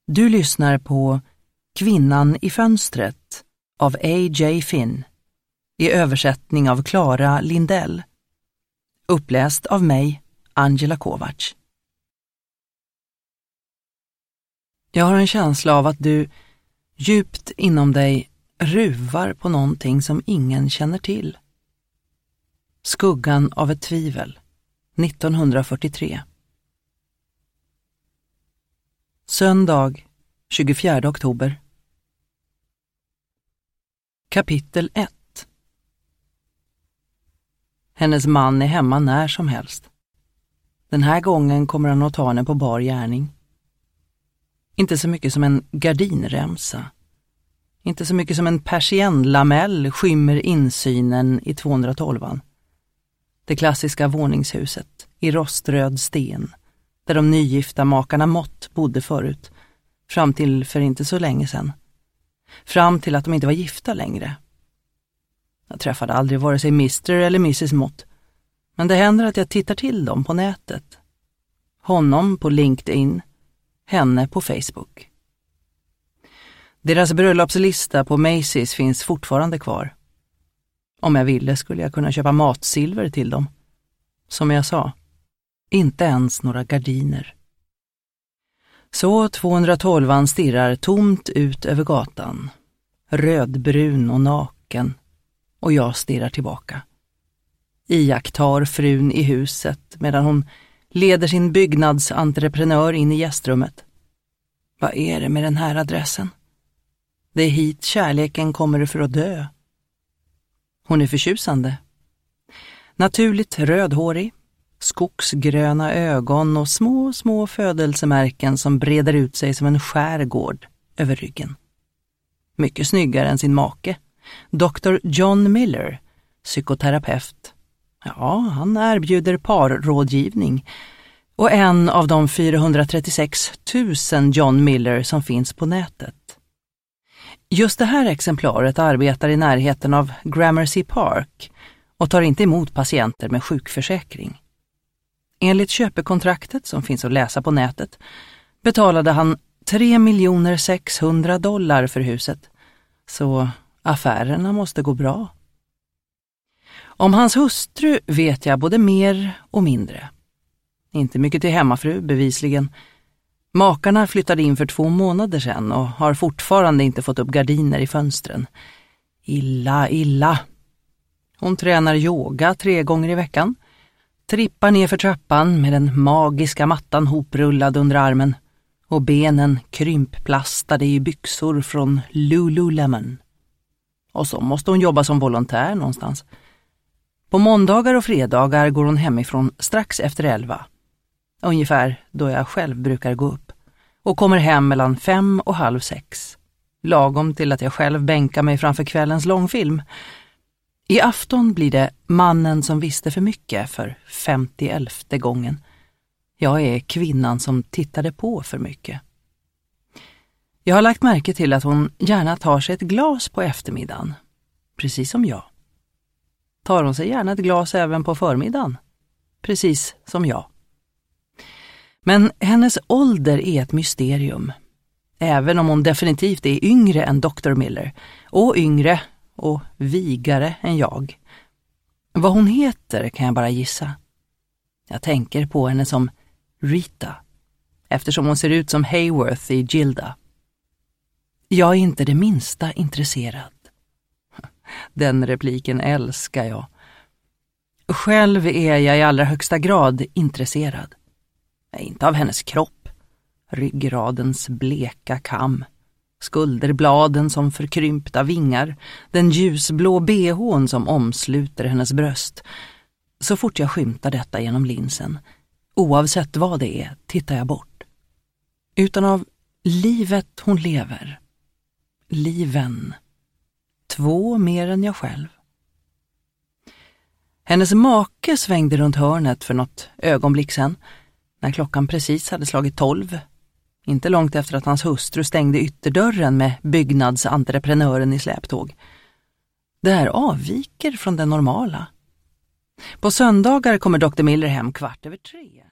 Du lyssnar på Kvinnan i fönstret av A.J. Finn i översättning av Clara Lindell. Uppläst av mig, Angela Kovacs. Jag har en känsla av att du djupt inom dig ruvar på någonting som ingen känner till. Skuggan av ett tvivel, 1943. Söndag, 24 oktober. Kapitel 1. Hennes man är hemma när som helst. Den här gången kommer han att ta henne på bar gärning. Inte så mycket som en gardinremsa. Inte så mycket som en persiennlamell skymmer insynen i 212an. Det klassiska våningshuset i roströd sten, där de nygifta makarna Mott bodde förut, fram till för inte så länge sedan. Fram till att de inte var gifta längre. Jag träffade aldrig vare sig Mr. eller Mrs. Mott, men det händer att jag tittar till dem på nätet. Honom på LinkedIn, henne på Facebook. Deras bröllopslista på Macy's finns fortfarande kvar. Om jag ville skulle jag kunna köpa matsilver till dem. Som jag sa, inte ens några gardiner. Så 212an stirrar tomt ut över gatan. Rödbrun och naken. Och jag stirrar tillbaka. Iakttar frun i huset medan hon leder sin byggnadsentreprenör in i gästrummet. Vad är det med den här adressen? Det är hit kärleken kommer för att dö. Hon är förtjusande. Naturligt rödhårig, skogsgröna ögon och små födelsemärken som breder ut sig som en skärgård över ryggen. Mycket snyggare än sin make, Dr. John Miller, psykoterapeut. Ja, han erbjuder parrådgivning och en av de 436 000 John Miller som finns på nätet. Just det här exemplaret arbetar i närheten av Gramercy Park och tar inte emot patienter med sjukförsäkring. Enligt köpekontraktet som finns att läsa på nätet betalade han $3 600 000 för huset, så affärerna måste gå bra. Om hans hustru vet jag både mer och mindre. Inte mycket till hemmafru bevisligen. Makarna flyttade in för 2 månader sedan och har fortfarande inte fått upp gardiner i fönstren. Illa. Hon tränar yoga 3 gånger i veckan. Trippar ner för trappan med den magiska mattan hoprullad under armen. Och benen krympplastade i byxor från Lululemon. Och så måste hon jobba som volontär någonstans. På måndagar och fredagar går hon hemifrån strax efter 11. Ungefär då jag själv brukar gå upp. Och kommer hem mellan 5 och halv 6. Lagom till att jag själv bänkar mig framför kvällens långfilm. I afton blir det Mannen som visste för mycket för 51:e gången. Jag är kvinnan som tittade på för mycket. Jag har lagt märke till att hon gärna tar sig ett glas på eftermiddagen. Precis som jag. Tar hon sig gärna ett glas även på förmiddagen. Precis som jag. Men hennes ålder är ett mysterium. Även om hon definitivt är yngre än Dr. Miller. Och yngre och vigare än jag. Vad hon heter kan jag bara gissa. Jag tänker på henne som Rita. Eftersom hon ser ut som Hayworth i Gilda. Jag är inte det minsta intresserad. Den repliken älskar jag. Själv är jag i allra högsta grad intresserad. Inte av hennes kropp, ryggradens bleka kam, skulderbladen som förkrympta vingar, den ljusblå behån som omsluter hennes bröst. Så fort jag skymtar detta genom linsen, oavsett vad det är, tittar jag bort. Utan av livet hon lever. Liven. 2 mer än jag själv. Hennes make svängde runt hörnet för något ögonblick sedan, när klockan precis hade slagit 12. Inte långt efter att hans hustru stängde ytterdörren med byggnadsentreprenören i släptåg. Det här avviker från det normala. På söndagar kommer Dr. Miller hem 15:15.